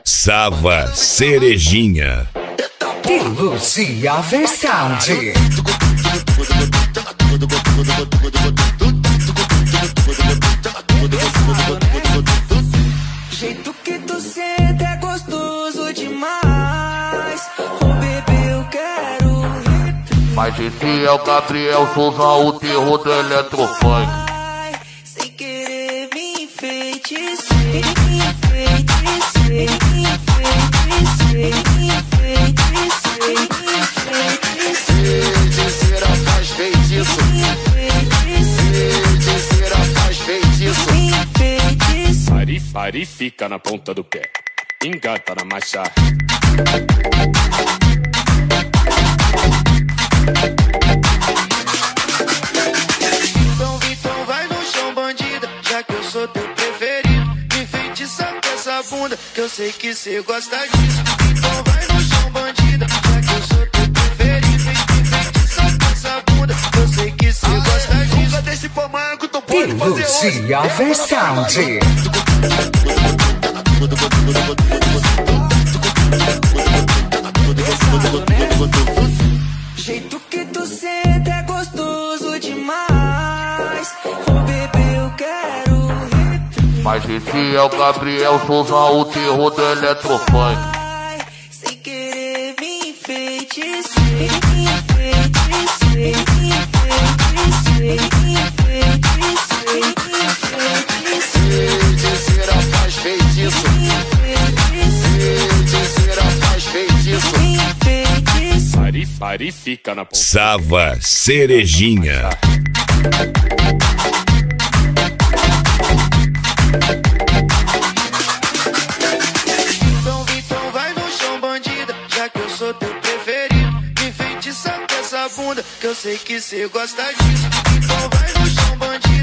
Sava Cerejinha. De Lucia Versace. Jeito que tu senta é gostoso demais. Oh, bebê, eu quero. Mas esse é o Gabriel Souza, o terror do eletrofunk. Sem querer me enfeitiçar, me enfeitiçar, me Feiticeira faz feitiço. Feiticeira faz feitiço. Pari fica na ponta do pé, engata na marcha. Então vai no chão, bandida, já que eu sou teu preferido. Me feitiça com essa bunda, que eu sei que cê gosta disso. Então vai no chão, bandida, já que eu sou teu preferido. Me feitiça com essa bunda, que eu sei que cê gosta disso. Nunca deixe pra amanhã que tu De pode fazer hoje. Lucia Versace. Jeito que tu senta é gostoso demais. Oh, bebê, eu quero. Mas esse é o Gabriel Souza, o terror do eletrofunk. Sem querer me enfeitiçar, me enfeitiçar, me enfeitiçar, me Feiticeira faz feitiço. Feiticeira faz feitiço. Pari fica na ponta. Sava Cerejinha. Então vai no chão, bandida, já que eu sou teu preferido. Me feitiça com essa bunda, que eu sei que cê gosta disso. Então vai no chão, bandida.